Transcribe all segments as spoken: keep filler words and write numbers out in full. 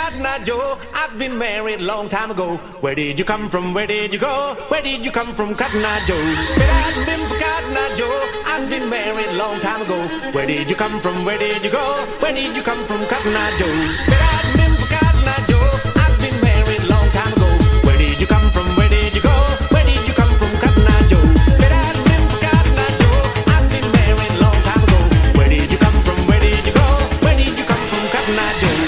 Cotton Eye Joe. I've been married a long time ago. Where did you come from? Where did you go? Where did you come from, Cotton Eye Joe? But I've been for Cotton Eye Joe. I've been married a long time ago. Where did you come from? Where did you go? Where did you come from, Cotton Eye Joe? But I've been for Cotton Eye Joe. I've been married a long time ago. Where did you come from? Where did you go? Where did you come from, Cotton Eye Joe? But I've been for Cotton Eye Joe. I've been married a long time ago. Where did you come from? Where did you go? Where did you come from, Cotton Eye Joe?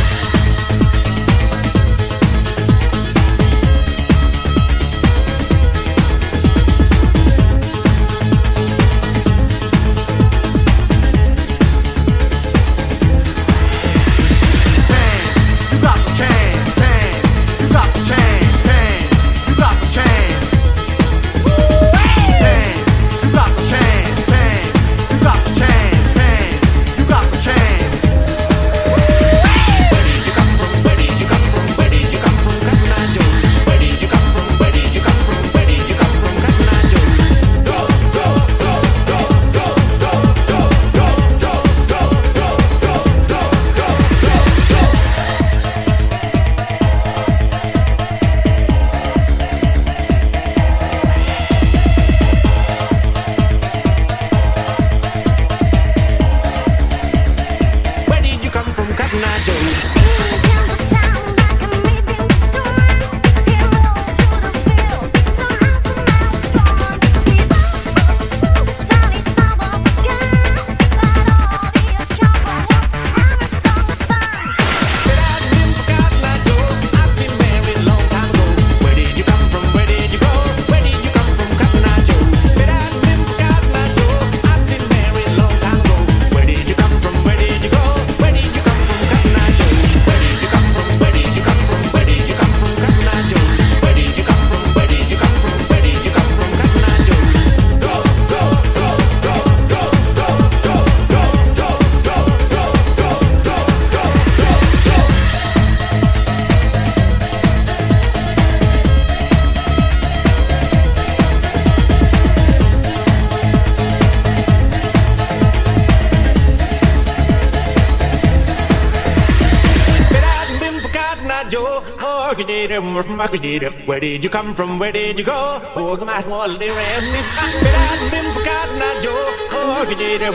Where did you come from? Where did you go? Oh, my small little ram. But I've been for Cotton Eye Joe. Oh,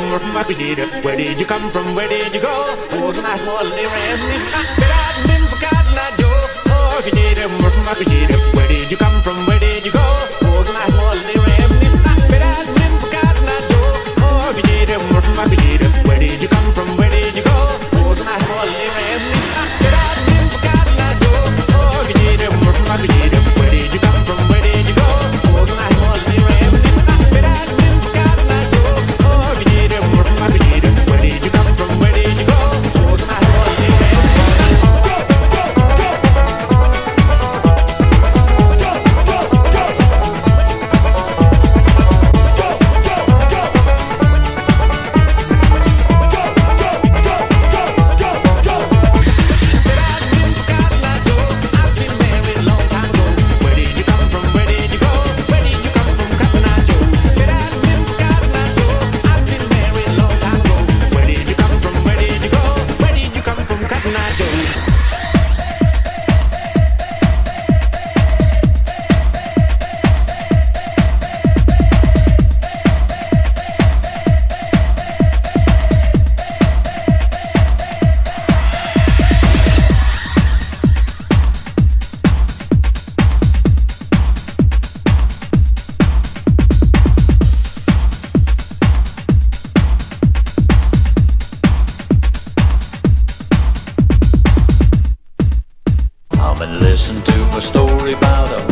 where did you come from? Where did you go? Oh, my small little ram. But I've been for Cotton Eye Joe. Oh, where did you come from? Where did you go? Oh, my small little ram. But I've been for Cotton Eye Joe. Oh, where did you come from? Where did you go? Oh, my small little ram. But I've been for Cotton Eye Joe. Oh, where did you come from? Where did you go? Oh, my small little ram. But I've been for Cotton Eye Joe. Oh, where did you come from? Where did you go? Oh, my small little ram. Listen to a story about a